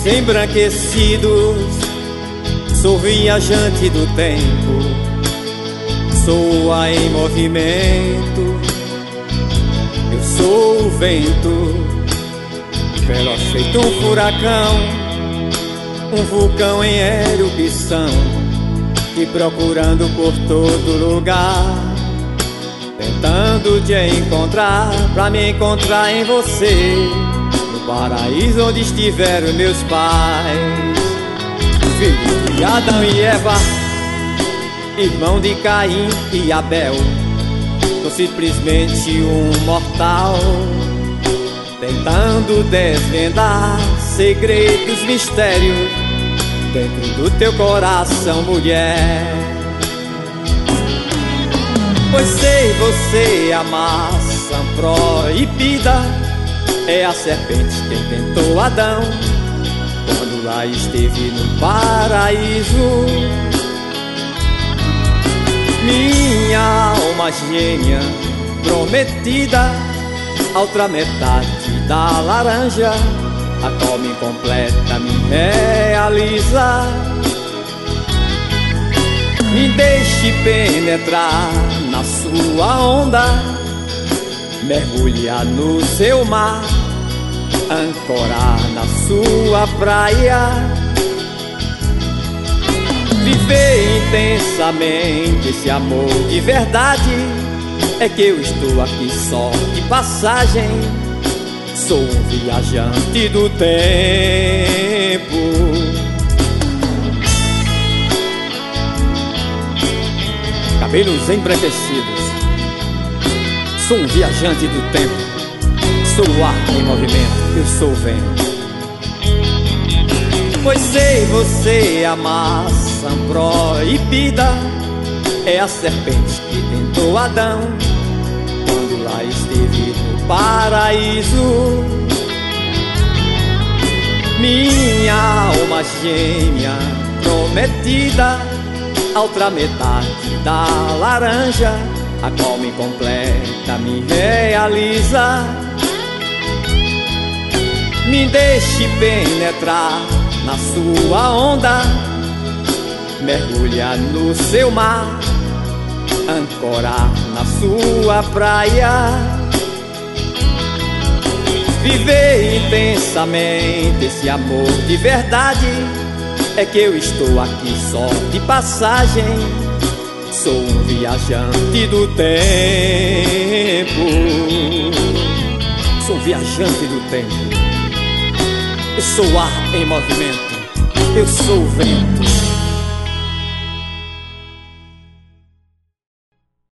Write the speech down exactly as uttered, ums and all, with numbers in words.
embranquecidos, sou viajante do tempo, sou a em movimento. Eu sou o vento, veloz feito um furacão, um vulcão em erupção, e procurando por todo lugar, tentando te encontrar, pra me encontrar em você, no paraíso onde estiveram meus pais, filho de Adão e Eva, irmão de Caim e Abel. Sou simplesmente um mortal, tentando desvendar segredos, mistérios dentro do teu coração, mulher. Pois sei, você, a maçã proibida, é a serpente quem tentou Adão quando lá esteve no paraíso. Minha alma gêmea prometida, a outra metade da laranja, a qual me completa, me realiza. Me deixe penetrar na sua onda, mergulhar no seu mar, ancorar na sua praia, viver intensamente esse amor de verdade. É que eu estou aqui só de passagem, sou um viajante do tempo. Cabelos embranquecidos, sou um viajante do tempo, sou o ar em movimento, eu sou o vento. Pois sei, você, a maçã proibida, é a serpente que tentou Adão quando lá esteve no paraíso. Minha alma gêmea prometida, a outra metade da laranja, a qual me completa, me realiza. Me deixe penetrar na sua onda, mergulhar no seu mar, ancorar na sua praia, viver intensamente esse amor de verdade. É que eu estou aqui só de passagem, sou um viajante do tempo, sou um viajante do tempo. Eu sou o ar em movimento, eu sou o vento.